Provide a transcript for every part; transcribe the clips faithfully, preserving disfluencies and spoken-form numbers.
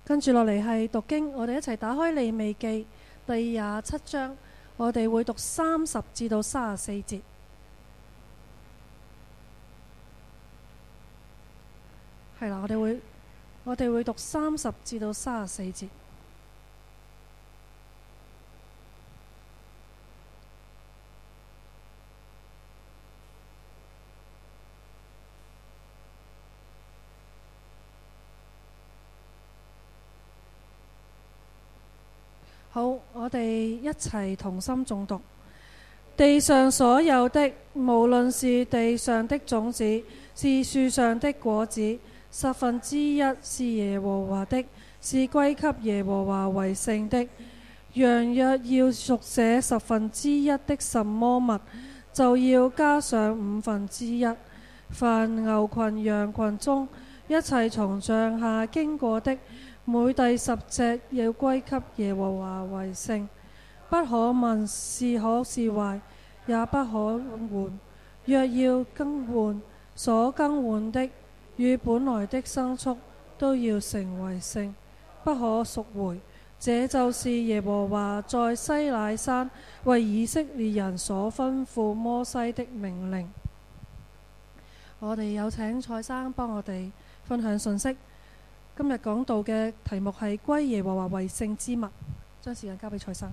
跟住落嚟係讀經，我哋一齊打開利未記第廿七章，我哋會讀三十至到三十四節。係啦，我哋會我哋會讀三十至到三十四節。好，我哋一齊同心誦讀。地上所有的，無論是地上的種子，是樹上的果子，十分之一是耶和華的，是歸給耶和華為聖的。羊若要贖這十分之一的什麼物，就要加上五分之一。凡牛群羊群中一切從杖下經過的，每第十隻要歸給耶和華為聖，不可問是好是壞，也不可換。若要更換，所更換的與本來的牲畜都要成為聖，不可贖回。這就是耶和華在西乃山為以色列人所吩咐摩西的命令。我哋有請蔡生幫我哋分享信息。今日講到嘅題目係歸耶和華為聖之物，將時間交俾蔡生。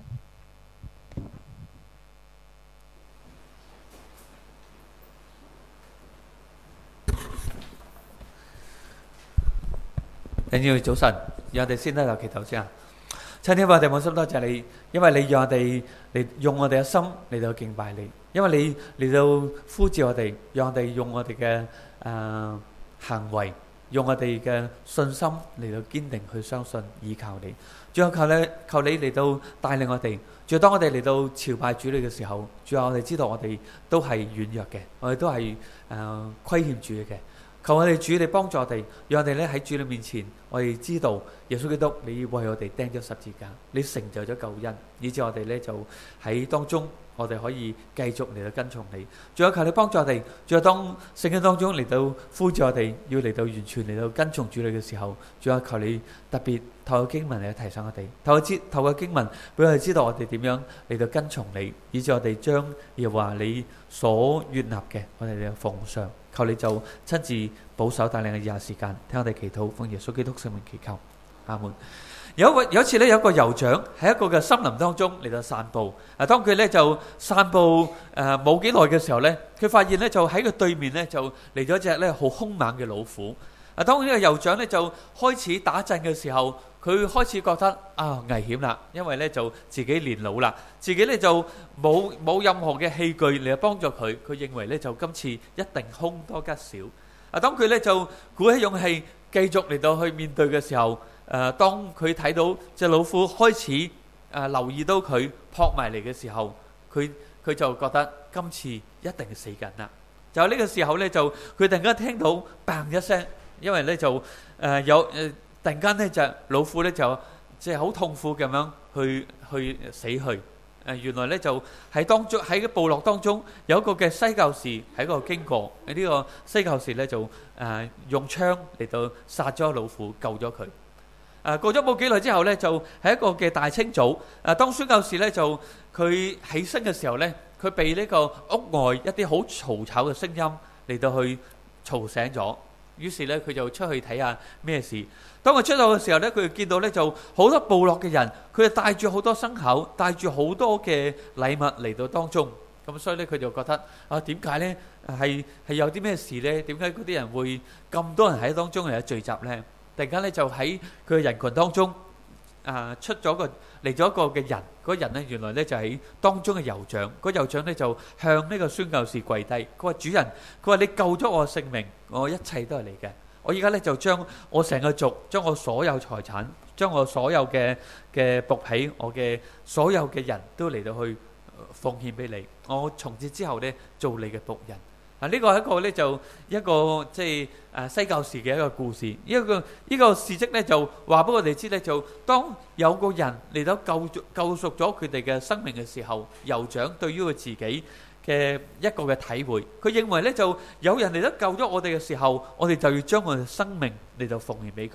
弟兄早晨，讓我哋先喺度祈禱先啊！親天父，我哋滿心多謝你，因為你讓我哋嚟用我哋嘅心嚟到敬拜你，因為你嚟到呼召我哋，讓我哋用我哋嘅誒行為。用我哋嘅信心嚟到堅定去相信依靠你，最後求你求你嚟到帶領我哋。最後當我哋嚟到朝拜主你嘅時候，最後我哋知道我哋都係軟弱嘅，我哋都係誒虧欠主嘅。求我哋主你幫助我哋，讓我哋咧喺主你面前，我哋知道耶穌基督你為我哋釘咗十字架，你成就咗救恩，以致我哋咧就喺當中。我哋可以繼續嚟到跟從你，仲有求你幫助我哋。仲有當聖經當中嚟到呼召我哋，要嚟到完全嚟到跟從主你嘅時候，仲有求你特別透過經文嚟提醒我哋，透過知透過經文俾我哋知道我哋點樣嚟到跟從你，以致我哋將耶和華你所悅納嘅，我哋嚟奉上。求你就親自保守帶領嘅以下時間，聽我哋祈禱，奉耶穌基督聖名祈求，阿門。有一個有一次咧，有一個酋長喺一個嘅森林當中嚟到散步。啊，當佢咧就散步誒冇幾耐嘅時候咧，佢發現咧就喺佢對面咧就嚟咗一隻咧好兇猛嘅老虎。啊，當呢個酋長咧就開始打陣嘅時候，佢開始覺得啊危險啦，因為咧就自己年老啦，自己咧就冇冇任何嘅器具嚟幫助佢。佢認為咧就今次一定凶多吉少。啊，當佢咧就鼓起勇氣繼續嚟到去面對嘅時候。誒、呃，當佢睇到隻老虎開始誒、呃、留意到佢撲埋嚟嘅時候，佢佢就覺得今次一定死緊啦。就喺呢個時候咧，就佢突然間聽到嘭一聲，因為咧就誒、呃、有誒、呃、突然間呢隻老虎咧就即係好痛苦咁樣去去死去。誒、呃、原來咧就喺當中喺個部落當中有一個嘅西教士喺嗰度經過，喺、這、呢個西教士咧就誒、呃、用槍嚟到殺咗老虎，救咗佢。誒過咗冇幾耐之後咧，就係一個嘅大清早。誒當宣教士咧就佢起身嘅時候咧，佢被呢個屋外一啲好嘈吵嘅聲音嚟到去嘈醒咗。於是咧佢就出去睇下咩事。當佢出到嘅時候咧，佢就見到咧就好多部落嘅人，佢就帶住好多牲口，帶住好多嘅禮物嚟到當中。咁所以咧佢就覺得啊，點解咧係係有啲咩事咧？點解嗰啲人會咁多人喺當中嚟聚集咧？突然間咧就喺佢嘅人群當中，啊出咗個嚟咗一個嘅人，嗰個人咧原來咧就喺當中嘅酋長，嗰酋長咧就向呢個宣教士跪低，佢話主人，佢話你救咗我性命，我一切都係你嘅，我而家咧就將我成個族，將我所有財產，將我所有嘅嘅僕婢，我嘅所有嘅人都嚟到去奉獻俾你，我從此之後咧做你嘅僕人。啊！呢個係一個咧就一個即係誒西教士嘅一個故事。呢一個呢個事蹟咧就話俾我哋知咧，就當有個人嚟到救救贖咗佢哋嘅生命嘅時候，酋長對於佢自己嘅一個嘅體會，佢認為咧就有人嚟到救咗我哋嘅時候，我哋就要將我哋生命嚟到奉獻俾佢。咁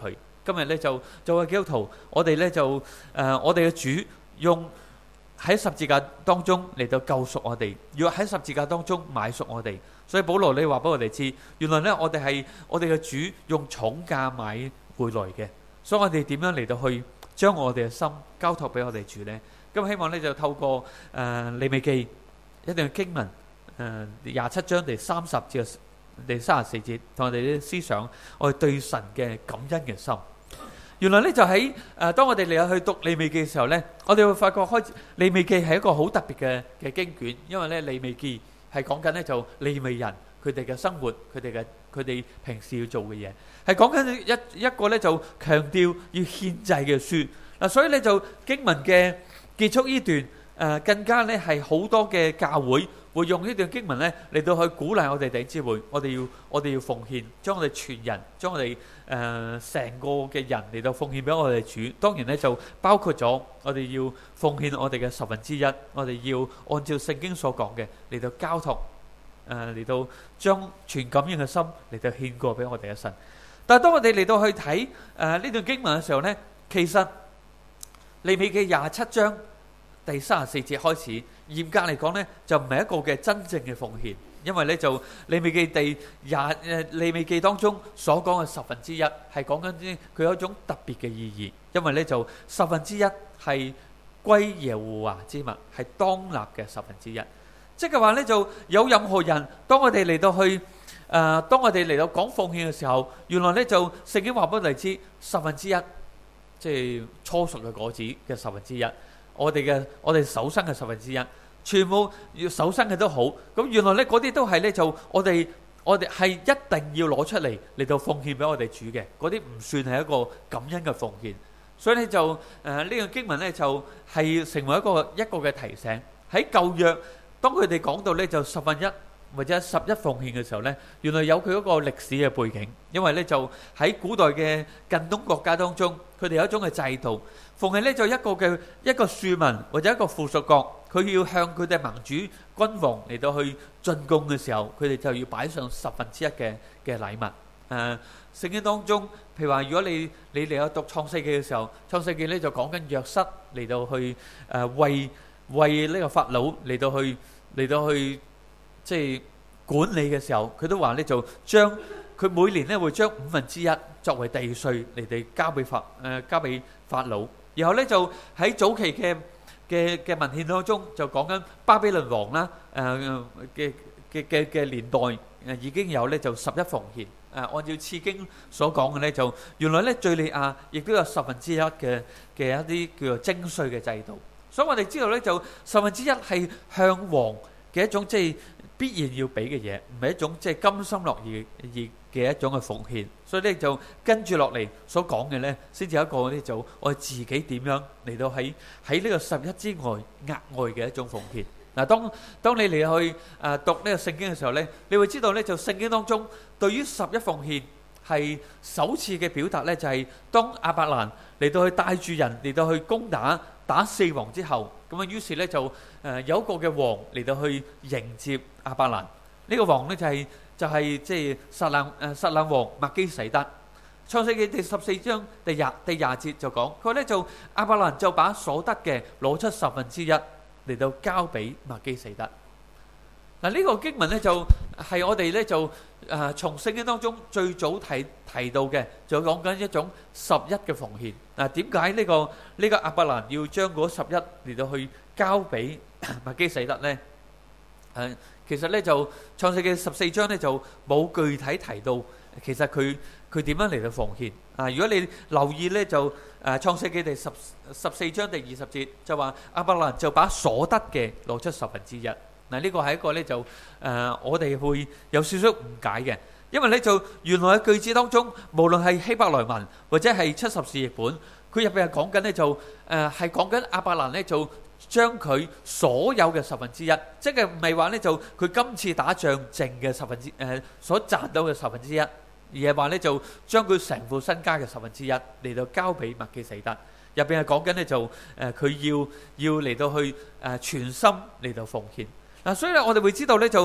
今日咧就作為基督徒，我哋咧就誒、呃、我哋嘅主用喺十字架當中嚟到救贖我哋，要喺十字架當中買贖我哋。所以保羅你話俾我哋知，原來咧我哋係我哋嘅主用重價買回來嘅。所以我哋點樣嚟到去將我哋嘅心交託俾我哋主呢？咁希望咧就透過誒利未記一段經文誒廿七章第三十至第三十四節，同我哋啲思想，我哋對神嘅感恩嘅心。原來咧就喺誒當我哋嚟去讀利未記嘅時候咧，我哋會發覺開始利未記係一個好特別嘅嘅經卷，因為咧利未記係講緊咧就利未人佢哋嘅生活，佢哋嘅佢哋平時要做嘅嘢，係講緊一一個咧就強調要獻祭嘅書嗱，所以咧就經文嘅結束呢段誒更加咧係好多嘅教會會用呢段經文咧嚟到去鼓勵我哋弟兄姊妹，我哋要我哋要奉獻，將我哋全人，將我哋誒成個嘅人嚟到奉獻俾我哋主。當然咧就包括咗我哋要奉獻我哋嘅十分之一，我哋要按照聖經所講嘅嚟到交託誒嚟到將全感恩嘅心嚟到獻過俾我哋嘅神。但係當我哋嚟到去睇誒呢段經文嘅時候咧，其實利未記廿七章第三十四節開始，嚴格嚟講咧，就唔係一個嘅真正嘅奉獻，因為咧就利未記第廿誒利未記當中所講嘅十分之一係講緊啲佢有一種特別嘅意義，因為咧就十分之一係歸耶和華之物，係當納嘅十分之一。即係話咧就有任何人，當我哋嚟到去誒、呃，當我哋嚟到講奉獻嘅時候，原來咧就聖經話俾我哋知十分之一，即係初熟嘅果子嘅十分之一。我哋嘅我哋手生嘅十分之一，全部要手生嘅都好。咁原來咧嗰啲都係咧就我哋我哋係一定要攞出嚟嚟到奉獻俾我哋主嘅，嗰啲唔算係一個感恩嘅奉獻。所以咧就誒呢個經文咧就係成為一個一個嘅提醒。喺舊約當佢哋講到咧就十分一或者十一奉獻嘅時候咧，原來有佢嗰個歷史嘅背景，因為咧就喺古代嘅近東國家當中，佢哋有一種嘅制度。逢係咧就一個嘅一個庶民或者一個附屬國，佢要向佢哋盟主君王嚟到去進貢嘅時候，佢哋就要擺上十分之一嘅嘅禮物。誒、呃，聖經當中，譬如話，如果你你嚟有讀創世記嘅時候，創世記咧就講緊約瑟嚟到去誒、呃、為為呢個法老嚟到去嚟到去即係管理嘅時候，佢都話咧就將佢每年咧會將五分之一作為地稅嚟哋交俾法誒、呃、交俾法老。然後咧就喺早期嘅嘅嘅文獻當中就講緊巴比倫王啦，誒嘅嘅嘅嘅年代誒已經有咧就十一奉獻。誒按照次經所講嘅咧就原來咧敍利亞亦都有十分之一嘅嘅一啲叫做徵稅嘅制度。所以我哋知道咧就十分之一係向王嘅一種即係必然要俾嘅嘢，唔係一種即係甘心樂意而嘅一種嘅奉獻。所以咧就跟住落嚟所講嘅咧，先至有一個咧就我哋自己點樣嚟到喺喺呢個十一之外額外嘅一種奉獻。嗱，當當你嚟去誒讀呢個聖經嘅時候咧，你會知道咧就聖經當中對於十一奉獻係首次嘅表達咧，就係當亞伯蘭嚟到去帶住人嚟到去攻打打四王之後，咁啊於是咧就誒有一個嘅王嚟到去迎接亞伯蘭。呢個王咧就係就係即係撒冷誒撒冷王麥基洗德。創世記第十四章第廿第廿節就講，佢咧就亞伯蘭就把所得嘅攞出十分之一嚟到交俾麥基洗德。嗱，呢個經文咧就係我哋咧就誒從聖經當中最早提提到嘅，就講緊一種十一嘅奉獻。嗱，點解呢個呢個亞伯蘭要將嗰十一嚟到去交俾麥基洗德咧？誒，其實咧就創世記十四章咧就冇具體提到，其實佢佢點樣嚟到奉獻啊？如果你留意咧，就誒創世記第十十四章第二十節就話亞伯蘭就把所得嘅攞出十分之一。嗱，呢個係一個咧就誒、呃，我哋會有少少誤解嘅，因為咧就原來喺句子當中，無論係希伯來文或者係七十士譯本，佢入邊係講緊咧就誒係講緊亞伯蘭咧就將佢所有嘅十分之一，即係唔係話咧就佢今次打仗剩嘅十分之誒、呃、所賺到嘅十分之一，而係話咧就將佢成副身家嘅十分之一嚟到交俾麥基洗德。入邊係講緊咧就誒佢、呃、要要嚟到去誒、呃、全心嚟到奉獻。嗱，所以咧，我哋會知道咧，就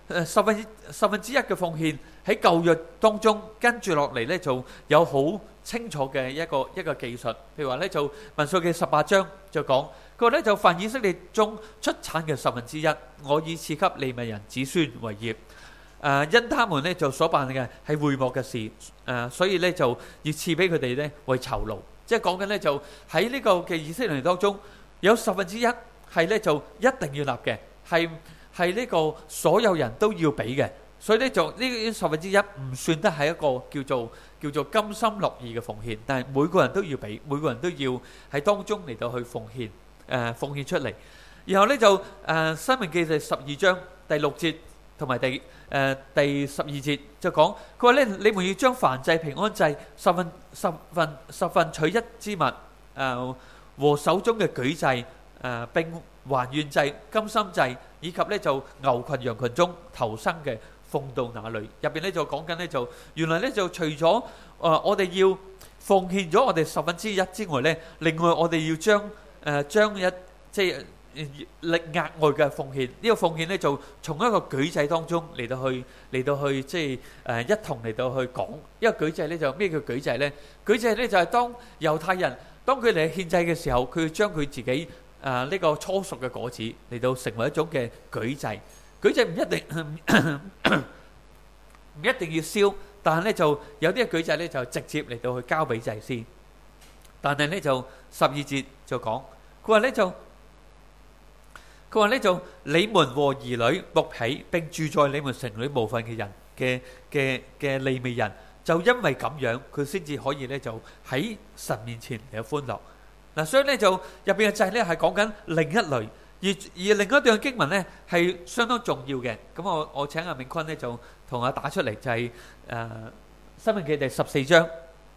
誒十分十分之一嘅奉獻喺舊約當中，跟住落嚟咧就有好清楚嘅一個一個記述。譬如話咧就民數記十八章就講，佢話咧就凡以色列中出產嘅十分之一，我已賜給利未人子孫為業。誒因他們咧就所辦嘅係會幕嘅事，誒所以咧就要賜俾佢哋咧為酬勞。即係講緊咧就喺呢個嘅以色列人當中，有十分之一係咧就一定要立嘅，係係呢個所有人都要俾嘅。所以咧就呢十分之一唔算得係一個叫做叫做甘心樂意嘅奉獻，但係每個人都要俾，每個人都要喺當中嚟到去奉獻，誒、呃、奉獻出嚟。然後咧就誒、呃、申命記第十二章第六節同埋第誒、呃、第十二節就講，佢話咧你們要將燔祭平安祭十分十分十分取一之物，誒、呃、和手中嘅舉祭，誒、呃、並還願祭、甘心祭，以及咧就牛群羊群中頭生嘅，奉到那裏。入邊咧就講緊咧就原來咧就除咗誒、呃、我哋要奉獻咗我哋十分之一之外咧，另外我哋要將誒、呃、將一即係力額外嘅奉獻，呢、這個奉獻咧就從一個舉祭當中嚟到去嚟到去即係誒、呃、一同嚟到去講。因為舉祭咧就咩叫舉祭咧？舉祭咧就係當猶太人當佢哋獻祭嘅時候，佢要將佢自己誒呢、呃這個初熟嘅果子嚟到成為一種嘅舉祭。舉祭唔一定唔一定要燒，但係咧就有啲嘅舉祭咧就直接嚟到去交俾祭司。但係咧就十二節就講，佢話咧就佢話咧就你們和兒女僕婢並住在你們城裏部分嘅人嘅嘅嘅利未人，就因為咁樣，佢先至可以咧就喺神面前嚟到歡樂。嗱，所以咧就入邊嘅祭咧係講緊另一類。而而另一段經文咧係相當重要嘅，咁我我請阿明坤咧就同我打出嚟，就係誒申命記第十四章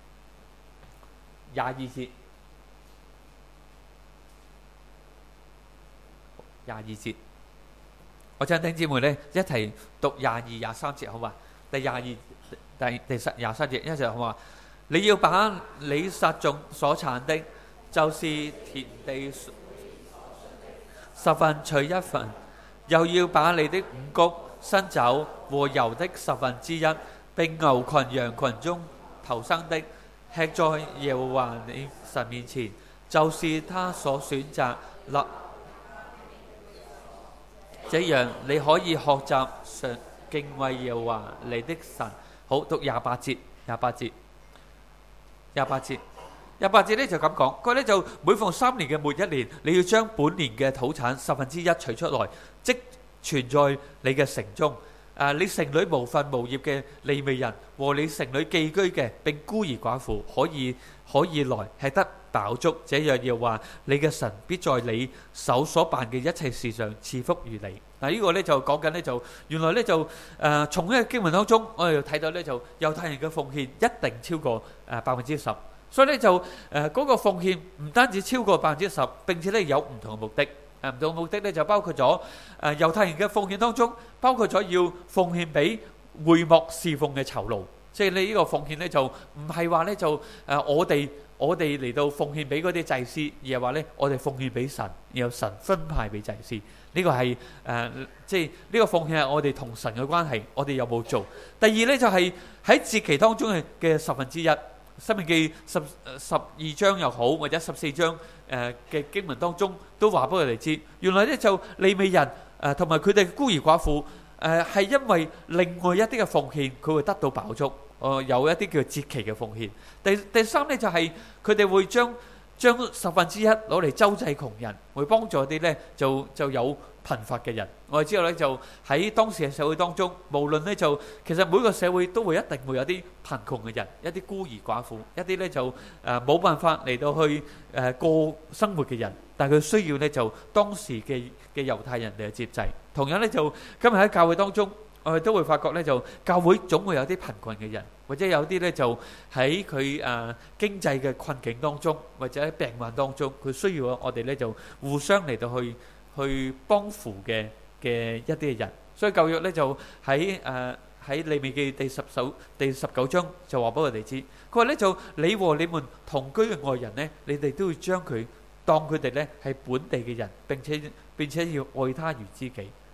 廿二節，廿二節，我請弟兄姊妹咧一齊讀廿二廿三節好嘛？第廿二第第十廿三節一齊好嘛？你要把你撒種所產的，就是田地十分取一份，又要把你的五穀、新酒和油的十分之一，並牛群羊群中頭生的，吃在耶和華你神面前，就是他所選擇立。這樣你可以學習常敬畏耶和華你的神。好，讀廿八節，廿八節，廿八節。廿八節咧就咁講，佢咧就每逢三年嘅末一年，你要將本年嘅土產十分之一取出來，積存在你嘅城中。誒，你城裏無份無業嘅利未人和你城裏寄居嘅並孤兒寡婦，可以可以來吃得飽足。這樣要話你嘅神必在你手所辦嘅一切事上賜福於你。嗱，呢個咧就講緊咧就原來咧就誒從呢個經文當中，我哋睇到咧就猶太人嘅奉獻一定超過誒百分之十。所以咧就誒嗰個奉獻唔單止超過百分之十，並且咧有唔同嘅目的。誒唔同嘅目的咧就包括咗誒猶太人嘅奉獻當中，包括咗要奉獻俾會幕侍奉嘅酬勞。即係你呢個奉獻咧就唔係話咧就誒我哋我哋嚟到奉獻俾嗰啲祭司，而係話咧我哋奉獻俾神，然後神分派俾祭司。呢個係誒即係呢個奉獻係我哋同神嘅關係，我哋有冇做？第二咧就係喺節期當中嘅嘅十分之一。申命記十十二章又好，或者十四章誒嘅經文當中，都話俾我哋知，原來咧就利未人誒同埋佢哋孤兒寡婦誒係因為另外一啲嘅奉獻，佢會得到飽足。誒有一啲叫節期嘅奉獻。第第三咧就係佢哋會將將十分之一攞嚟周濟窮人，會幫助啲咧就就有貧乏嘅人。我哋知道咧就喺當時嘅社會當中，無論咧就其實每個社會都會一定會有啲貧窮嘅人，一啲孤兒寡婦，一啲咧就誒冇辦法嚟到去誒過生活嘅人，但係佢需要咧就當時嘅嘅猶太人嚟接濟。同樣咧就今日喺教會當中，我哋都會發覺咧就教會總會有啲貧困嘅人，或者有啲咧就喺佢誒經濟嘅困境當中，或者喺病患當中，佢需要我哋咧就互相嚟到去去幫扶嘅嘅一啲嘅人。所以舊約咧就喺誒喺利未記第十首第十九章就話俾我哋知，佢話咧就你和你們同居嘅外人咧，你哋都要將佢當佢哋咧係本地嘅人，並且並且要愛他如知己。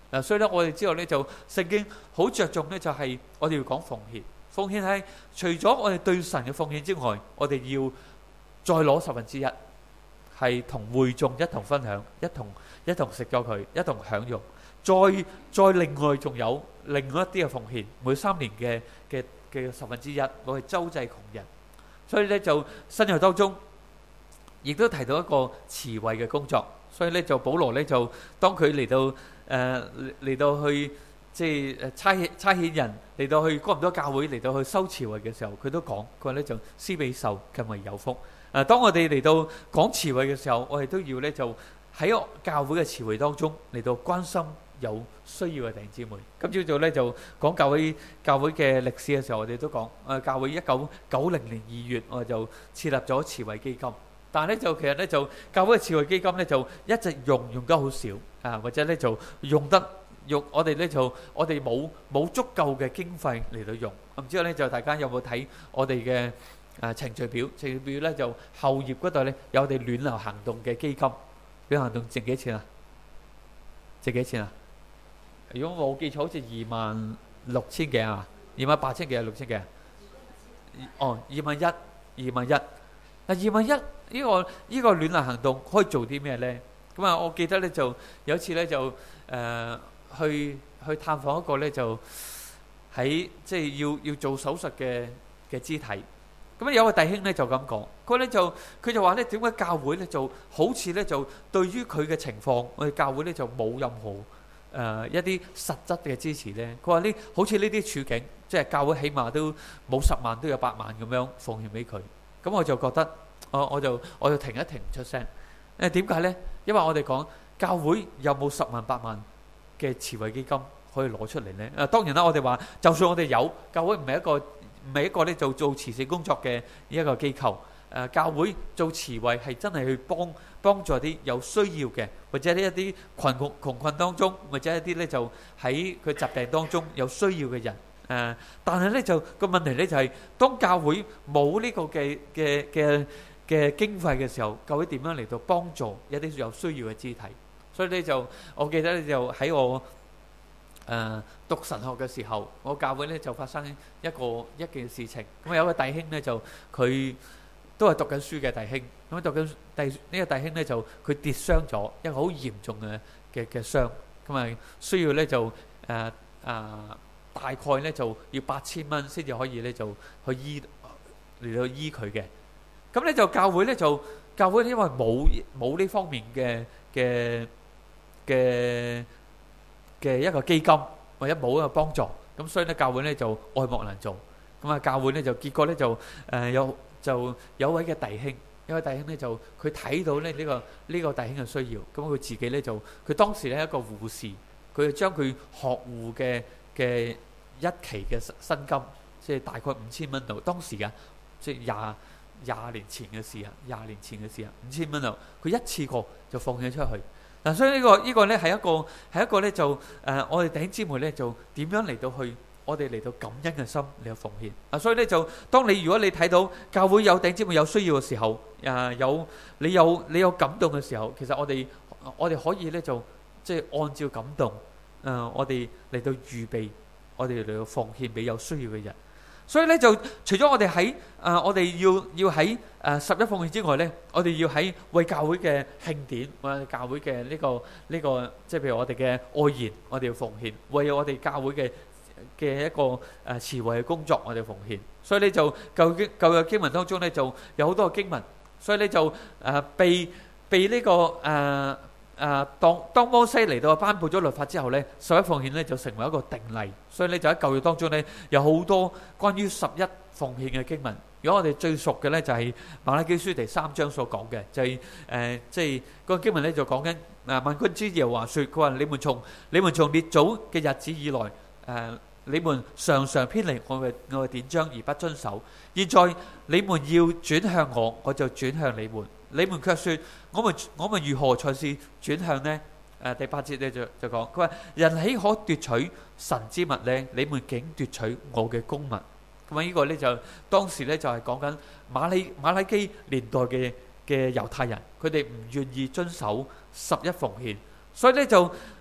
嗱，所以咧我哋知道咧就聖經好着重咧就係我哋要講奉獻。奉獻係除咗我哋對神嘅奉獻之外，我哋要再攞十分之一，係同會眾一同分享，一同一同食咗佢，一同享用。再再另外仲有另外一啲嘅奉獻，每三年嘅嘅嘅十分之一攞去周濟窮人。所以咧就新約當中亦都提到一個慈惠嘅工作。所以咧就保羅咧就當佢嚟到誒嚟到去即係差遣差遣人嚟到去哥林多教會嚟到去收慈惠嘅時候，佢都講佢話咧就施比受更為有福。誒，當我哋嚟到講慈惠嘅時候，我哋都要咧就喺教會嘅慈惠當中嚟到關心有需要嘅弟兄姊妹。今朝早咧就講教會教會嘅歷史嘅時候，我哋都講誒教會一九九零年二月我哋就設立咗慈惠基金。但係咧就其實咧就教會嘅慈惠基金咧就一直用用得好少啊，或者咧就用得用我哋咧就我哋冇冇足夠嘅經費嚟到用。唔知道咧就大家有冇睇我哋嘅誒程序表？程序表咧就後頁嗰度咧有我哋暖流行動嘅基金。暖流行動值幾錢啊？值幾錢啊？如果我冇記錯，好似二萬六千幾啊，二萬八千幾啊，六千幾啊？哦，二萬一，二萬一。嗱，二萬一呢個呢個暖流行動可以做啲咩咧？咁啊，我記得咧就有一次咧就誒去去探訪一個咧就喺即係要要做手術嘅嘅肢體。咁啊有個弟兄咧就咁講，佢咧就佢就話咧點解教會咧就好似咧就對於佢嘅情況，我哋教會咧就冇任何誒一啲實質嘅支持咧？佢話呢好似呢啲處境，即係教會起碼都冇十萬都有八萬咁樣奉獻俾佢。咁我就覺得，我我就我就停一停唔出聲。誒點解呢？因為我哋講教會有冇十萬八萬嘅慈惠基金可以攞出嚟呢？誒當然啦，我哋話就算我哋有，教會唔係一個唔係一個咧做做慈善工作嘅一個機構。誒教會做慈惠係真係去幫幫助啲有需要嘅，或者呢一啲貧窮窮困當中，或者一啲咧就喺佢疾病當中有需要嘅人。誒、呃，但係咧就個問題咧就係、是，當教會冇呢個嘅嘅嘅嘅經費嘅時候，教會點樣嚟到幫助一啲有需要嘅肢體？所以咧就，我記得咧就喺我誒、呃、讀神學嘅時候，我教會咧就發生一個一件事情。咁有個弟兄咧就佢都係讀緊書嘅弟兄，咁讀緊弟呢個弟兄咧就佢跌傷咗一個好嚴重嘅嘅嘅傷，咁啊需要咧就誒啊。呃大概咧就要八千蚊先至可以咧就去醫嚟到醫佢嘅。咁咧就教會咧就教會因為冇冇呢方面嘅嘅嘅嘅一個基金或者冇一個幫助，咁所以咧教會咧就愛莫能助。咁啊教會咧就結果咧就誒有就有位嘅弟兄，有位弟兄咧就佢睇到咧呢個呢個弟兄嘅需要，咁佢自己咧就佢當時咧一個護士，佢就將佢學護嘅嘅一期嘅薪金，即係大概五千蚊度。當時嘅即係廿廿年前嘅事啊，廿年前嘅事啊，五千蚊度，佢一次過就放咗出去。嗱，所以呢個呢個咧係一個係一個咧就誒，我哋弟兄姊妹咧就點樣嚟到去，我哋嚟到感恩嘅心嚟到奉獻。啊，所以咧就當你如果你睇到教會有弟兄姊妹有需要嘅時候，誒有你有你有感動嘅時候，其實我哋我哋可以咧就即係按照感動，誒我哋嚟到預備。我哋嚟到奉獻俾有需要嘅人，所以咧就除咗我哋喺誒，我哋要要喺誒十一奉獻之外咧，我哋要喺為教會嘅慶典，或者教會嘅呢個呢個，即係譬如我哋嘅愛宴，我哋要奉獻；為我哋教會嘅嘅一個誒慈惠嘅工作，我哋奉獻。所以咧就舊經舊約經文當中咧就有好多嘅經文，所以咧就誒被被呢個誒。誒、呃，當當摩西嚟到頒布咗律法之後呢，十一奉獻呢就成為一個定例，所以呢，就喺舊約當中呢，有好多關於十一奉獻嘅經文。如果我哋最熟嘅呢，就係、是、馬拉基書第三章所講嘅，就係、是、誒，即、呃、係、就是、個經文呢，就講緊誒萬軍之耶和華說，佢話你們從你們從列祖嘅日子以來，誒、呃、你們常常偏離我嘅我嘅典章而不遵守，現在你們要轉向我，我就轉向你們。你們卻說，我們我們如何才是轉向呢？誒第八節咧就就講，佢話人豈可奪取神之物呢？你們竟奪取我嘅公物。咁啊呢個咧就當時咧就係講緊馬利馬拉基年代嘅嘅猶太人，佢哋唔願意遵守十一奉獻，所以咧就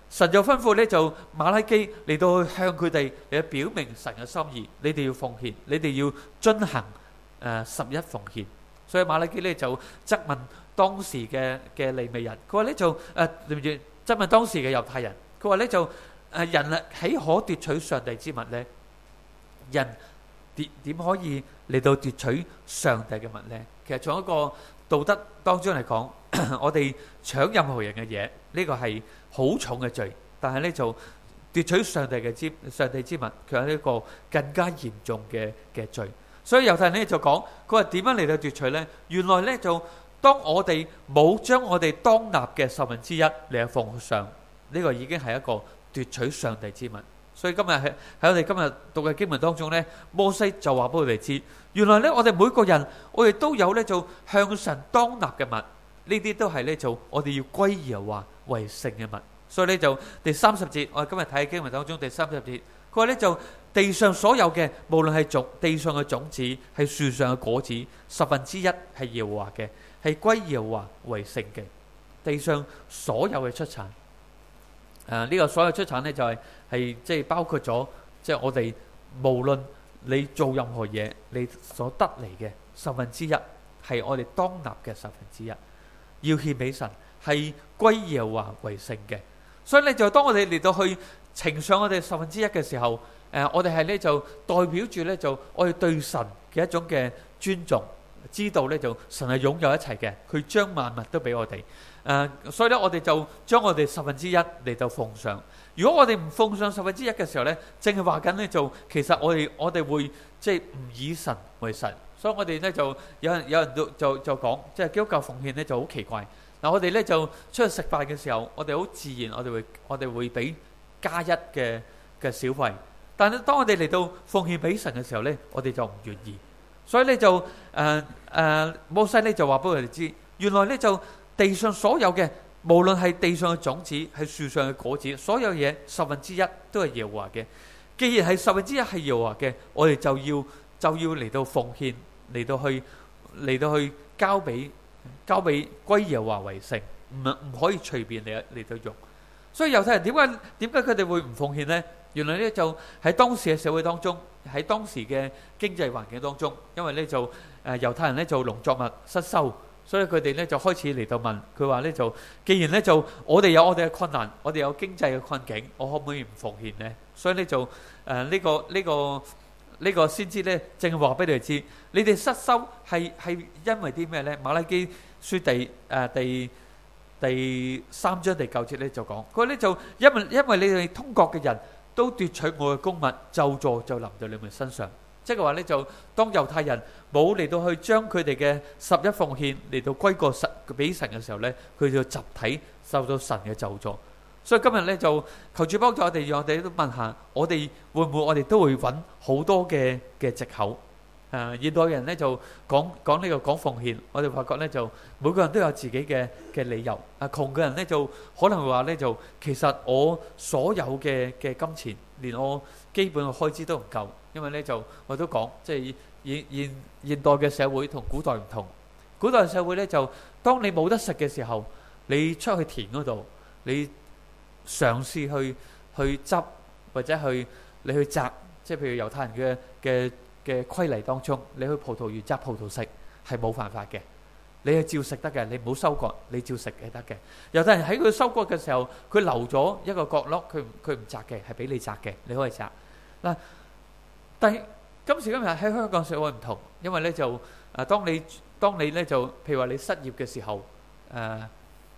神就吩咐咧就馬拉基嚟到去向佢哋嚟表明神嘅心意，你哋要奉獻，你哋要遵行誒十一奉獻。所以馬拉基咧就質問當時嘅嘅利未人，佢話咧就誒對唔住，質問當時嘅猶太人，佢話咧就誒人啊豈可奪取上帝之物咧？人點點可以嚟到奪取上帝嘅物咧？其實從一個道德當中嚟講，我哋搶任何人嘅嘢，呢個係好重嘅罪。但係咧就奪取上帝嘅之上帝之物，佢係一個更加嚴重嘅嘅罪。所以猶太人咧就講，佢話點樣嚟到奪取咧？原來咧就當我哋冇將我哋當納嘅十分之一嚟奉上，呢個已經係一個奪取上帝之物。所以今日喺喺我哋今日讀嘅經文當中咧，摩西就話俾我哋知，原來咧我哋每個人，我哋都有咧就向神當納嘅物，呢啲都係咧就我哋要歸耶和華為聖嘅物。所以咧就第三十節，我哋今日睇嘅經文當中第三十節，佢話咧就地上所有嘅，無論係種地上嘅種子，係樹上嘅果子，十分之一係耶和華嘅，係歸耶和華為聖嘅。地上所有嘅出產。誒、啊、呢、這個所有出產咧就係係即係包括咗，即係我哋無論你做任何嘢，你所得嚟嘅十分之一係我哋當納嘅十分之一，要獻俾神，係歸耶和華為聖嘅。所以咧就當我哋嚟到去呈上我哋十分之一嘅時候，誒、呃、我哋係咧就代表住咧就我哋對神嘅一種嘅尊重，知道咧就神係擁有一切嘅，佢將萬物都俾我哋。誒、呃，所以咧，我哋就將我哋十分之一嚟到奉上。如果我哋唔奉上十分之一嘅時候咧，正係話緊咧，就其實我哋我哋會即係唔以神為神。所以我哋咧就有人有人就就就講，即係基督教奉獻咧就好奇怪。嗱，我哋咧就出去食飯嘅時候，我哋好自然，我哋會我哋會俾加一嘅嘅小費。但係當我哋嚟到奉獻俾神嘅時候咧，我哋就唔願意。所以咧就誒誒、呃呃、摩西咧就話俾我哋知，原來咧就。地上所有嘅，無論係地上嘅種子，係樹上嘅果子，所有嘢十分之一都係耶和華嘅。既然係十分之一係耶和華嘅，我哋就要就要嚟到奉獻，嚟到去嚟到去交俾交俾歸耶和華為聖，唔唔可以隨便嚟嚟到用。所以猶太人點解點解佢哋會唔奉獻呢？原來咧就喺當時嘅社會當中，喺當時嘅經濟環境當中，因為咧就誒、呃、猶太人咧做農作物失收。所以佢哋咧就開始嚟到問佢話咧就，既然咧就我哋有我哋嘅困難，我哋有經濟嘅困境，我可唔可以唔奉獻呢？所以咧就誒呢、呃這個呢、這個呢、這個先知咧，正話俾你哋知，你哋失收係係因為啲咩咧？馬拉基書第誒、呃、第第三章第九節咧就講，佢咧就因為因為你哋通國嘅人都奪取我嘅公物，咒詛就臨到你們身上。即係話咧，就當猶太人冇嚟到去將佢哋嘅十一奉獻嚟到歸過神俾神嘅時候咧，佢就集體受到神嘅咒詛。所以今日咧就求主幫助我哋，讓我哋都問下，我哋會唔會我哋都會揾好多嘅嘅藉口？誒、呃，現代人咧就講講呢個講奉獻，我哋發覺咧就每個人都有自己嘅嘅理由。啊，窮嘅人咧就可能會話咧就其實我所有嘅嘅金錢，連我基本嘅開支都唔夠。因為咧就我都講，即係現現現代嘅社會同古代唔同。古代社會咧就當你冇得食嘅時候，你出去田嗰度，你嘗試去去執或者去你去摘，即係譬如猶太人嘅嘅嘅規例當中，你去葡萄園摘葡萄食係冇犯法嘅，你係照食得嘅，你唔好收割，你照食係得嘅。猶太人喺佢收割嘅時候，佢留咗一個角落，佢佢唔摘嘅，係俾你摘嘅，你可以摘嗱。但係今時今日喺香港社會唔同，因為咧就誒、呃，當你當你咧就譬如話你失業嘅時候，誒、呃、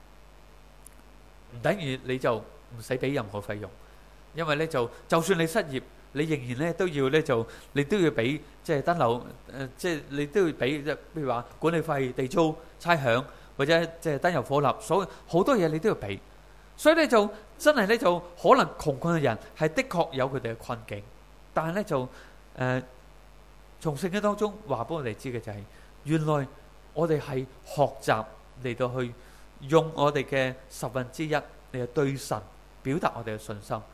唔等於你就唔使俾任何費用，因為咧就就算你失業，你仍然咧都要咧就你都要俾即係單樓誒，即係你都要俾即係譬如話管理費、地租、差餉或者即係燈油火蠟，所以好多嘢你都要俾。所以咧就真係咧就可能窮困嘅人係的確有佢哋嘅困境，但係咧就。誒、呃，從聖經當中話俾我哋知嘅就係、是，原來我哋係學習嚟到去用我哋嘅十分之一嚟對神表達我哋嘅信心。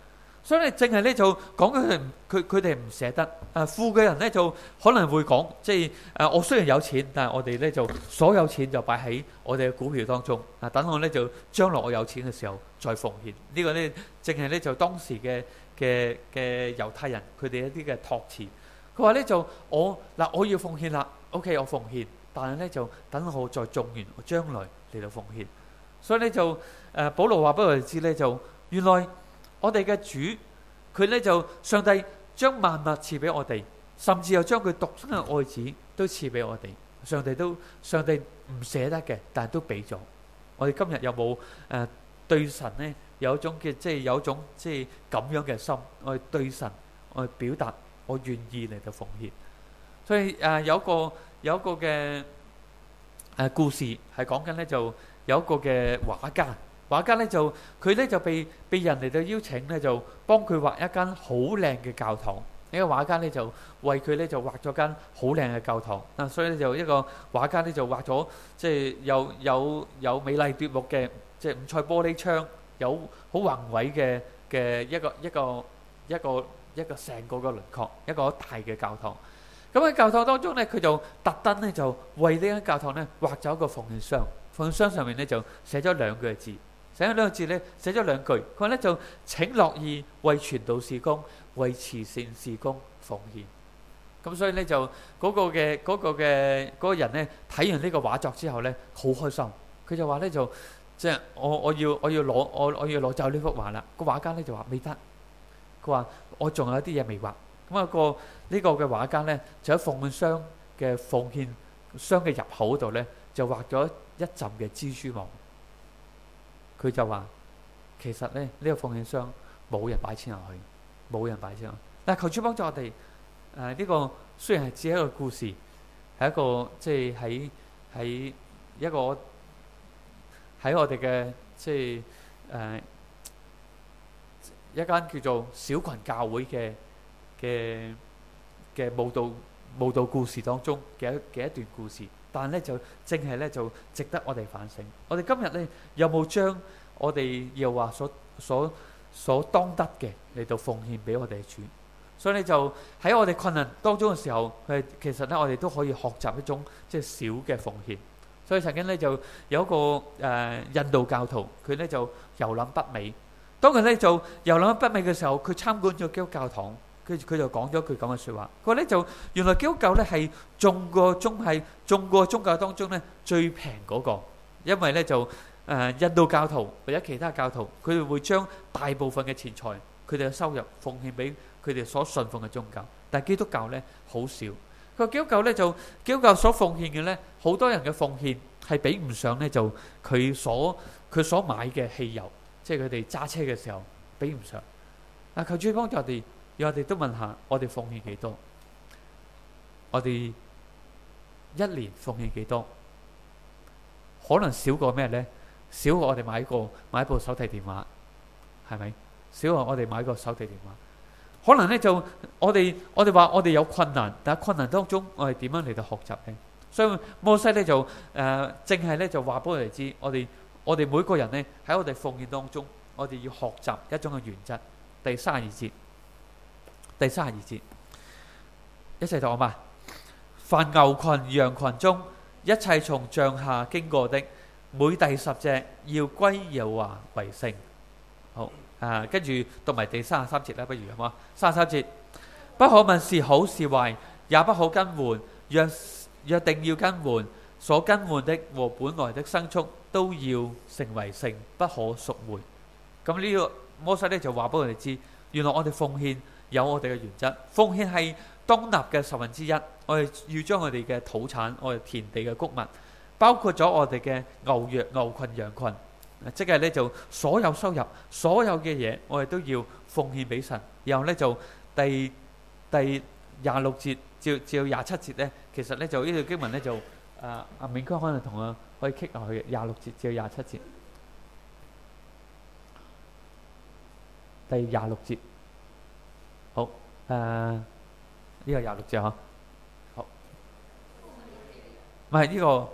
所以咧，正係咧就講佢哋佢佢哋唔捨得。誒富嘅人咧就可能會講，即係誒我雖然有錢，但係我哋咧就所有錢就擺喺我哋嘅股票當中。啊，等我咧就將來我有錢嘅時候再奉獻。呢個咧正係咧就當時嘅嘅嘅猶太人佢哋一啲嘅託詞。佢話咧就我嗱我要奉獻啦 ，OK 我奉獻，但係咧就等我再種完，我將來嚟到奉獻。所以咧就誒保羅話俾我哋知咧就原來。我哋嘅主，佢咧就上帝將萬物賜俾我哋，甚至又將佢獨生嘅愛子都賜俾我哋。上帝都上帝唔捨得嘅，但係都俾咗。我哋今日有冇誒、呃、對神呢有一種嘅即係有一種即係咁樣嘅心？我哋對神，我哋表達我願意嚟到奉獻。所以誒、呃、有一個有一個嘅誒、呃、故事係講緊咧，就有一個嘅畫家。畫家咧就佢咧就被被人嚟到邀請咧，就幫佢畫一間好靚嘅教堂。呢個畫家咧就為佢咧就畫咗間好靚嘅教堂。啊，所以咧就一個畫家咧就畫咗即係有有有美麗奪目嘅即係五彩玻璃窗，有好宏偉嘅嘅一個一個一個一個成個嘅輪廓，一個大嘅教堂。咁喺教堂當中咧，佢就特登咧就為呢間教堂咧畫咗一個奉獻箱。奉獻箱上面咧就寫咗兩句字。寫咗兩個字咧，寫咗兩句。佢話咧就請樂意為傳道事工、為慈善事工奉獻。咁所以咧就嗰個嘅嗰個嘅嗰個人咧睇完呢個畫作之後咧，好開心。佢就話咧就即係我我要我要攞我我要攞走呢幅畫啦。個畫家咧就話未得，佢話我仲有啲嘢未畫。咁啊個呢個嘅畫家咧就喺奉獻箱嘅奉獻箱嘅入口度咧就畫咗一陣嘅蜘蛛網。佢就話其實咧呢、這個奉獻箱冇人擺錢落去，冇人擺錢落去。但係求主幫助我哋。誒、呃、呢、這個雖然係只係一個故事，係一個即係喺喺一個喺我哋嘅即係誒、呃、一間叫做小群教會嘅嘅嘅慕道慕道故事當中嘅一嘅一段故事。但係咧就正係咧就值得我哋反省。我哋今日咧有冇將我哋又話所所所當得嘅嚟到奉獻俾我哋主？所以咧就喺我哋困難當中嘅時候，佢其實咧我哋都可以學習一種即係小嘅奉獻。所以曾經咧就有一個誒、呃、印度教徒，佢咧就遊覽北美。當佢咧就遊覽北美嘅時候，佢參觀咗基督教堂。佢佢就講咗句咁嘅説話，佢話咧就原來基督教咧係眾個宗係眾個宗教當中咧最平嗰個，因為咧就誒、呃、印度教徒或者其他教徒，佢哋會將大部分嘅錢財佢哋嘅收入奉獻俾佢哋所信奉嘅宗教，但係基督教咧好少。佢話基督教咧就基督教所奉獻嘅咧，好多人嘅奉獻係比唔上咧就佢所佢所買嘅汽油，即係佢哋揸車嘅時候比唔上。啊，求主幫助我哋。讓我哋都問下，我哋奉獻幾多？我哋一年奉獻幾多？可能少過咩呢？少過我哋買個買部手提電話，係咪？少過我哋買個手提電話。可能呢，就我哋我哋話我哋有困難，但係困難當中我哋點樣嚟到學習呢？所以摩西呢，就誒、呃，正係呢，就話俾我哋知，我哋我哋每個人呢，喺我哋奉獻當中，我哋要學習一種嘅原則。第三十二節。第三十二節，一齊讀好嘛？凡牛群羊群中一切從帳下經過的，每第十隻要歸耶和華為聖。好啊，跟住讀埋第三十三節啦，不如好嘛？三十三節，不可問是好是壞，也不可更換。若若定要更換，所更換的和本來的牲畜都要成為聖，不可贖回。咁呢個摩西咧就話俾我哋知，原來我哋奉獻。有我哋嘅原則，奉獻係當納嘅十分之一。我哋要將我哋嘅土產，我哋田地嘅穀物，包括咗我哋嘅牛羊、牛群、羊群，即係咧就所有收入、所有嘅嘢，我哋都要奉獻俾神。然後咧就第第廿六節至至到廿七節咧，其實咧就呢條經文咧就啊阿明哥可能同我可以 kick 落去嘅廿六節至到廿七節，第廿六節。好，誒、呃、呢、這個廿六節嗬，好，唔係呢個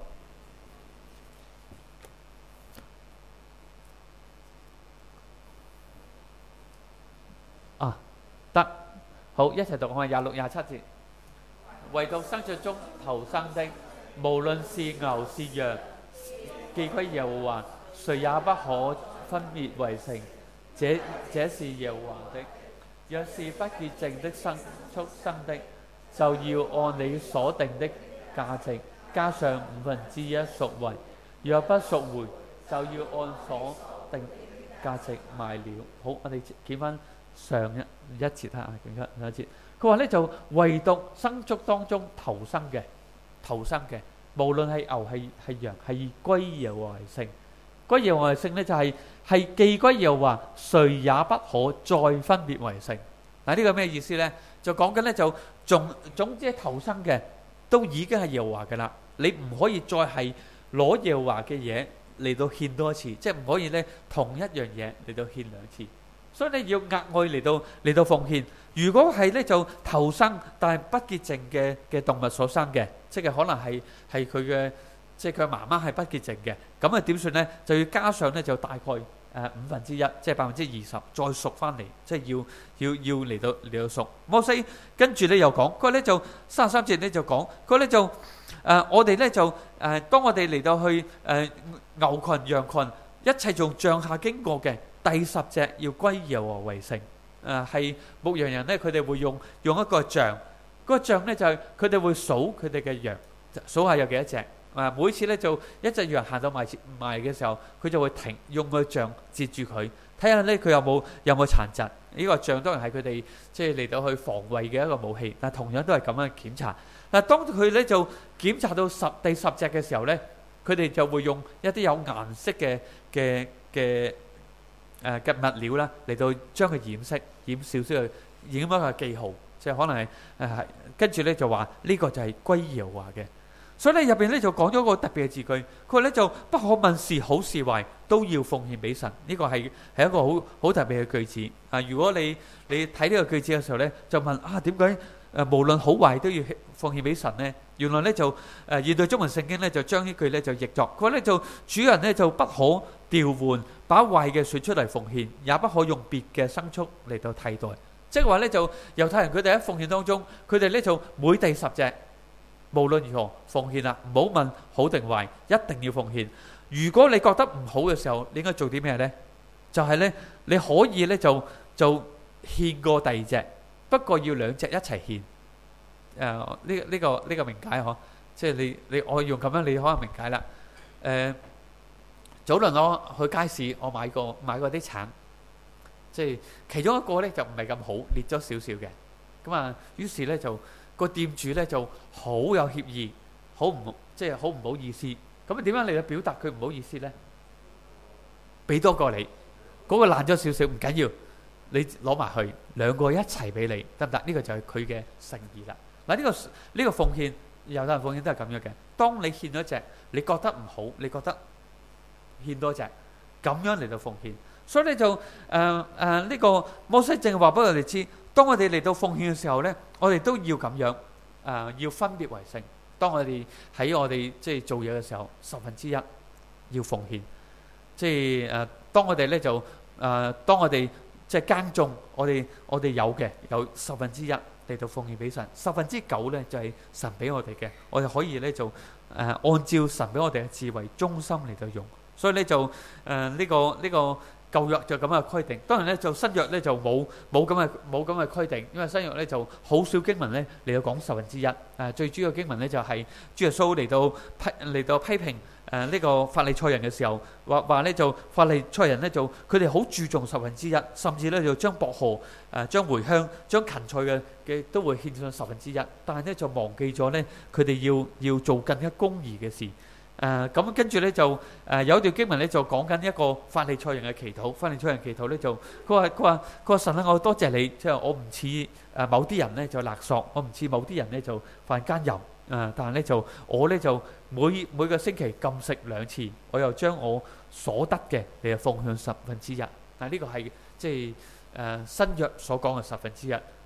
好，一齊讀我廿六廿七節。唯獨牲畜中頭生的，無論是牛是羊，寄歸耶和華，誰也不可分別為聖。這這是耶和華的。若是不潔淨的牲畜生的，就要按你所定的價值加上五分之一贖回；若不贖回，就要按所定價值賣了。好，我哋見翻上一一節啦，見翻上一節。佢話咧就唯獨牲畜當中頭生嘅，頭生嘅，無論係牛係係羊，係歸耶和華為聖。歸耶和華為聖咧就係係寄歸耶和華，誰也不可再分別為聖。嗱，呢個咩意思咧？就講緊咧就總總之頭生嘅都已經係耶和華嘅啦，你唔可以再係攞耶和華嘅嘢嚟到獻多一次，即係唔可以咧同一樣嘢嚟到獻兩次。所以你要額外嚟到嚟到奉獻。如果係咧就頭生但係不潔淨嘅嘅動物所生嘅，即係可能係係佢嘅即係佢媽媽係不潔淨嘅，咁啊點算咧？就要加上咧就大概誒五分之一，即係百分之二十，再贖翻嚟，即係要要要嚟到嚟到贖。摩西跟住咧又講，佢咧就三十三節咧就講，佢咧就誒、呃、我哋咧就誒、呃、當我哋嚟到去誒、呃、牛群羊群一切從杖下經過嘅。第十隻要歸耶和華為聖，誒係牧羊人咧，佢哋會用用一個杖，嗰個杖咧就係佢哋會數佢哋嘅羊，數下有幾多隻。誒每次咧就一隻羊行到埋埋嘅時候，佢就會停，用個杖截住佢，睇下咧佢有冇有冇殘疾。呢個杖當然係佢哋即係嚟到去防衛嘅一個武器，但係同樣都係咁樣檢查。但係當佢咧就檢查到十第十隻嘅時候咧，佢哋就會用一啲有顏色嘅嘅嘅。誒嘅物料啦，嚟到將佢染色，染少少嘅，染一個記號，即係可能係誒係跟住咧就話呢個就係歸耶和華嘅。所以咧入邊咧就講咗個特別嘅字句，佢話咧就不可問是好是壞，都要奉獻俾神。呢個係係一個好好特別嘅句子啊！如果你你睇呢個句子嘅時候咧，就問啊點解誒無論好壞都要奉獻俾神呢？原來咧就誒現代中文聖經咧就將呢句咧就譯作，佢話咧就主人咧就不可調換，把壞嘅説出嚟奉獻，也不可用別嘅牲畜嚟到替代。即係話咧就猶太人佢哋喺奉獻當中，佢哋咧就每第十隻，無論如何奉獻啦，唔好問好定壞，一定要奉獻。如果你覺得唔好嘅時候，你應該做啲咩咧？就係咧你可以咧就就獻過第二隻，不過要兩隻一齊獻。誒呢呢個呢個明解嗬，即係你你我用咁樣你可能明解啦。誒。早輪我去街市，我買過買過啲橙，即係其中一個咧就唔係咁好，裂咗少少嘅。咁啊，於是咧就個店主咧就好有歉意，好唔即係好唔好意思。咁啊點樣嚟到表達佢唔好意思咧？俾多個你，嗰個爛咗少少唔緊要，你攞埋去，兩個一齊俾你得唔得？呢個就係佢嘅誠意啦。嗱，呢個呢個奉獻，猶太人奉獻都係咁樣嘅。當你獻咗隻，你覺得唔好，你覺得獻多隻，咁樣嚟到奉獻，所以你就誒誒呢個摩西正話俾我哋知，當我哋嚟到奉獻嘅時候咧，我哋都要咁樣誒、呃，要分別為聖。當我哋喺我哋即係做嘢嘅時候，十分之一要奉獻。即係誒、呃，當我哋咧就誒、呃，當我哋即係耕種，我哋我哋有嘅有十分之一嚟到奉獻俾神，十分之九咧就係、是、神俾我哋嘅，我哋可以咧就誒、呃、按照神俾我哋嘅智慧中心嚟到用。所以咧就誒呢、呃這個呢、這個舊約就咁嘅規定，當然咧就新約咧就冇冇咁嘅冇咁嘅規定，因為新約咧就好少經文咧嚟到講十分之一。誒、呃、最主要嘅經文咧就係、是、主耶穌嚟到批嚟到批評誒呢、呃這個法利賽人嘅時候，話話咧就法利賽人咧就佢哋好注重十分之一，甚至咧就將薄荷誒將茴香將芹菜嘅嘅都會獻上十分之一，但係咧就忘記咗咧佢哋要要做更加公義嘅事。誒咁跟住咧就誒有一段經文咧就講緊一個法利賽人嘅祈禱，法利賽人祈禱咧就佢話佢話佢話神啊，我多謝你，即係我唔似誒某啲人咧就勒索，我唔似某啲人咧就犯奸淫誒，但係咧就我咧就每每個星期禁食兩次，我又將我所得嘅你就奉獻十分之一。但係呢個係即係誒新約所講嘅十分之一。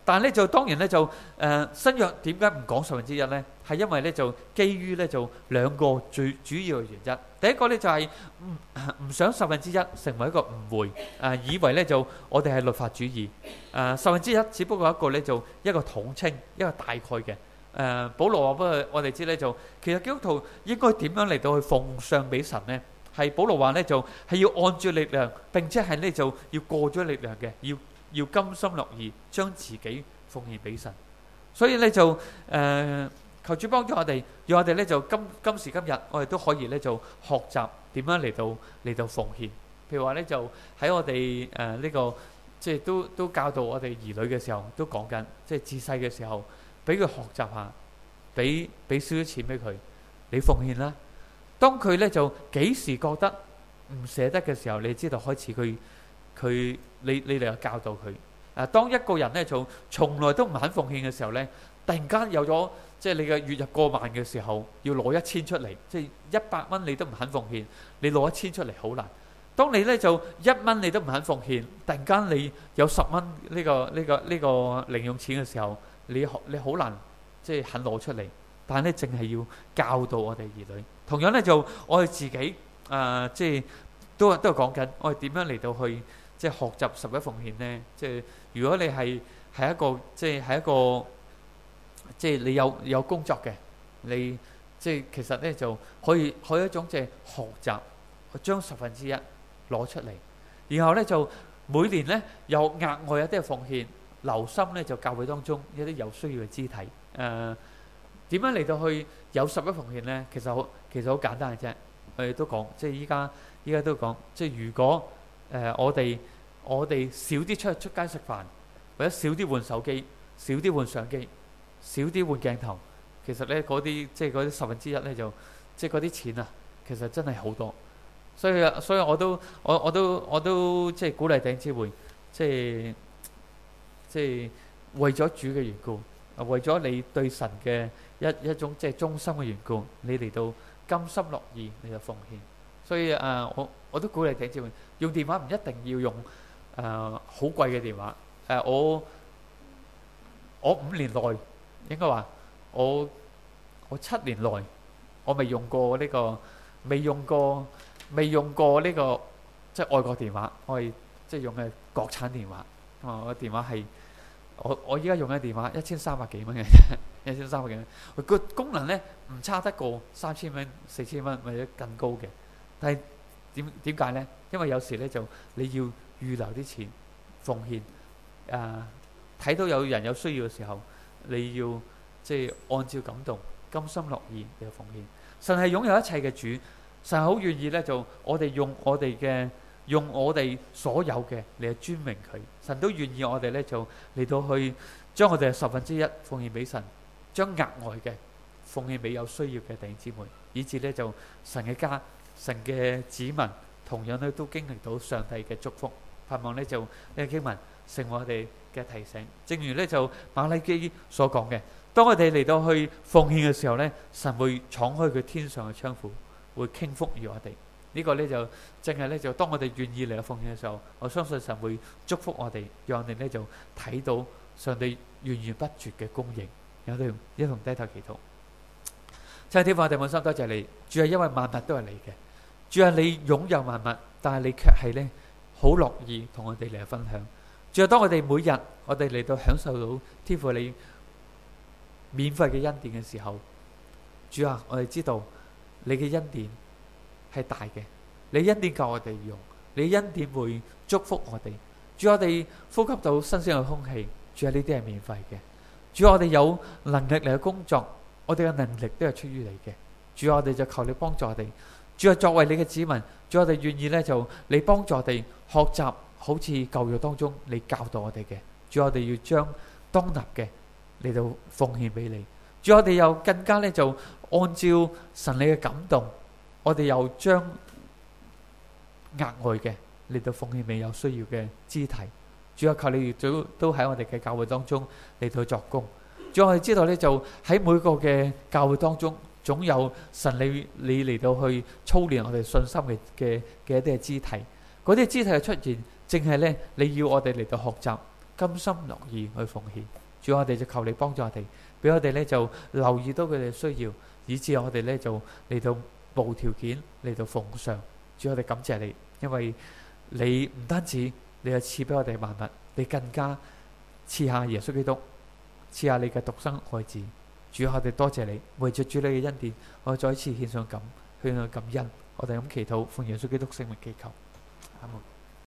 但係咧就當然咧就誒、呃、新約點解唔講十分之一咧？係因為咧就基於咧就兩個最主要嘅原則。第一個咧就係唔唔想十分之一成為一個誤會，誒、呃、以為咧就我哋係律法主義。誒、呃、十分之一只不過一個咧就一個統稱，一個大概嘅。誒、呃、保羅話不過我哋知咧就其實基督徒應該點樣嚟到去奉上俾神咧？係保羅話咧就係要按住力量，並且係咧就要過咗力量嘅，要要甘心樂意將自己奉獻俾神。所以咧就誒、呃、求主幫助我哋，讓我哋咧就今今時今日我哋都可以咧就學習點樣嚟到嚟到奉獻。譬如話咧就喺我哋誒呢個即係都都教導我哋兒女嘅時候都講緊，即係自細嘅時候俾佢學習下，俾俾少少錢俾佢，你奉獻啦。當佢咧就幾時覺得唔捨得嘅時候，你知道開始佢佢你你哋又教導佢。啊，當一個人咧就從來都唔肯奉獻嘅時候咧，突然間有咗即係你嘅月入過萬嘅時候，要攞一千出嚟，即係一百蚊你都唔肯奉獻，你攞一千出嚟好難。當你咧就一蚊你都唔肯奉獻，突然間你有十蚊呢個呢個呢個零用錢嘅時候，你你好難即係肯攞出嚟。但係咧，淨係要教導我哋兒女。同樣咧，就我哋自己誒、呃，即係都都係講緊，我哋點樣嚟到去即係學習十一奉獻呢？即係如果你係係一個即係係一個即係你有有工作嘅，你即係其實咧就可以可以一種即係學習，將十分之一攞出嚟，然後咧就每年咧有額外一啲嘅奉獻，留心咧就教會當中一啲有需要嘅肢體誒。呃點樣嚟到去有十一奉獻呢？其實好其實好簡單嘅啫。我哋都講，即係依家依家都講，即係如果誒、呃、我哋我哋少啲出去出街食飯，或者少啲換手機，少啲換相機，少啲換鏡頭，其實咧嗰啲即係嗰啲十分之一咧就即係嗰啲錢啊，其實真係好多。所以所以我都我我都我都即係鼓勵弟兄姊妹，即係即係為咗主嘅緣故，為咗你對神嘅一一種即係忠心嘅緣故，你嚟到甘心樂意，你就奉獻。所以誒、呃，我我都鼓勵弟兄姊妹用電話，唔一定要用誒好貴嘅電話。誒、呃、我我五年內應該話我我七年內我未用過呢、這個，未用過未用過呢、這個即係外國電話，我係即係用嘅國產電話。啊，我電話係我我依家用嘅電話一千三百幾蚊嘅啫。一千三百幾蚊，個功能咧唔差得過三千蚊、四千蚊或者更高嘅。但係點點解咧？因為有時咧就你要預留啲錢奉獻。誒、呃，睇到有人有需要嘅時候，你要即係按照感動、甘心樂意嚟奉獻。神係擁有一切嘅主，神好願意咧就我哋用我哋嘅用我哋所有嘅嚟尊榮佢。神都願意我哋咧就嚟到去將我哋嘅十分之一奉獻俾神。將額外嘅奉獻俾有需要嘅弟兄姊妹，以至咧就神嘅家、神嘅子民同樣咧都經歷到上帝嘅祝福。盼望咧就呢個經文成為我哋嘅提醒。正如咧就馬拉基所講嘅，當我哋嚟到去奉獻嘅時候咧，神會敞開佢天上嘅窗戶，會傾福與我哋。呢個咧就正係咧就當我哋願意嚟到奉獻嘅時候，我相信神會祝福我哋，讓我哋咧就睇到上帝源源不絕嘅供應。有啲一同低頭祈禱，親愛的天父，我哋滿心多謝你，主係因為萬物都係你嘅，主係你擁有萬物，但係你卻係咧好樂意同我哋嚟分享。主係當我哋每日我哋嚟到享受到天父你免費嘅恩典嘅時候，主啊，我哋知道你嘅恩典係大嘅，你恩典夠我哋用，你恩典會祝福我哋。主，我哋呼吸到新鮮嘅空氣，主啊，呢啲係免費嘅。主，我哋有能力嚟去工作，我哋嘅能力都係出於你嘅。主，我哋就求你幫助我哋。主啊，作為你嘅子民，主，我哋願意咧就你幫助我哋學習，好似舊約當中你教導我哋嘅。主，我哋要將當納嘅嚟到奉獻俾你。主，我哋又更加咧就按照神你嘅感動，我哋又將額外嘅嚟到奉獻俾有需要嘅肢體。主啊，求你都都喺我哋嘅教會當中嚟到作工。主啊，我哋知道咧，就喺每個嘅教會當中，總有神你你嚟到去操練我哋信心嘅嘅嘅一啲嘅肢體。嗰啲肢體嘅出現，正係咧你要我哋嚟到學習甘心樂意去奉獻。主，我哋就求你幫助我哋，俾我哋呢就留意到佢哋嘅需要，以致我哋呢就嚟到無條件嚟到奉上。主，我哋感謝你，因為你唔單止你係賜俾我哋萬物，你更加賜下耶穌基督，賜下你嘅獨生愛子。主，我哋多謝你，為着主你嘅恩典，我再一次獻上感獻上感恩。我哋咁祈禱，奉耶穌基督聖名祈求，阿門。